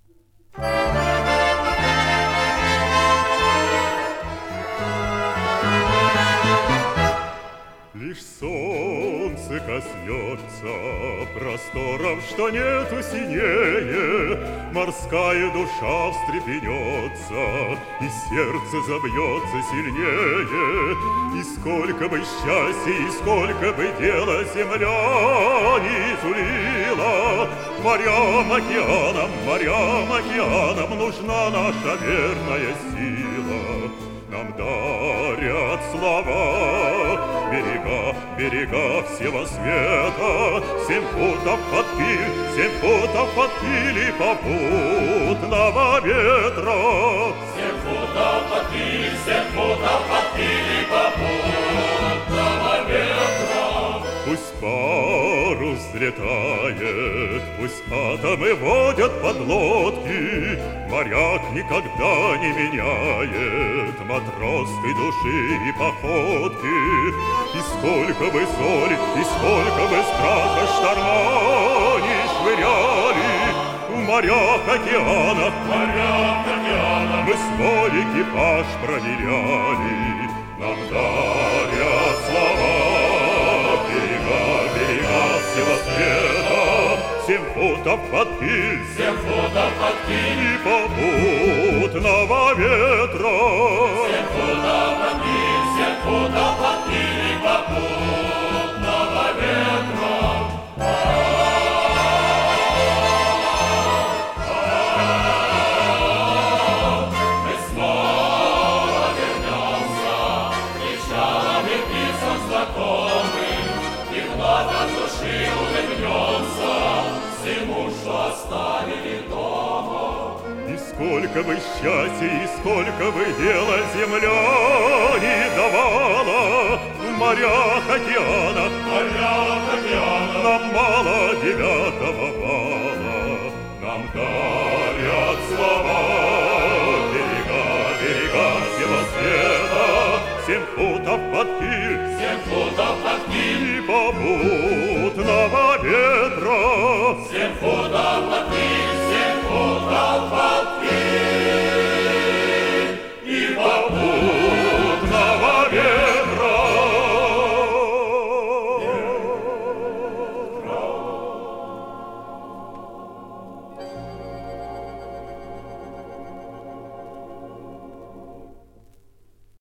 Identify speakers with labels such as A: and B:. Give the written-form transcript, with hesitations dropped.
A: Лишь солнце коснется просторов, что нету синее, морская душа встрепенется, и сердце забьется сильнее. И сколько бы счастья, и сколько бы дела земля не сулила, морям, океанам нужна наша верная сила. Нам дарят слова берега всего света, 7 футов под киль и попутного ветра.
B: 7 футов под киль и попутного ветра.
A: Пусть парус взлетает, пусть атомы водят подлодки, моряк никогда не меняет матросской души и походки. И сколько бы соли, и сколько бы страха шторма не швыряли, в морях, океанах мы свой экипаж проверяли. Нам дарят слова берега всего света, 7 футов под киль и попутного ветра.
B: 7 футов под киль и попутного ветра. Мы снова вернемся причалами писем знакомым, и вновь от души улыбнемся всему, что оставили дома.
A: И сколько бы счастья, и сколько бы дела земля не давала, в морях, океанах нам мало 9-го вала. Нам дарят слова берега всего света, 7 футов под киль и попутного ветра.
B: 7 футов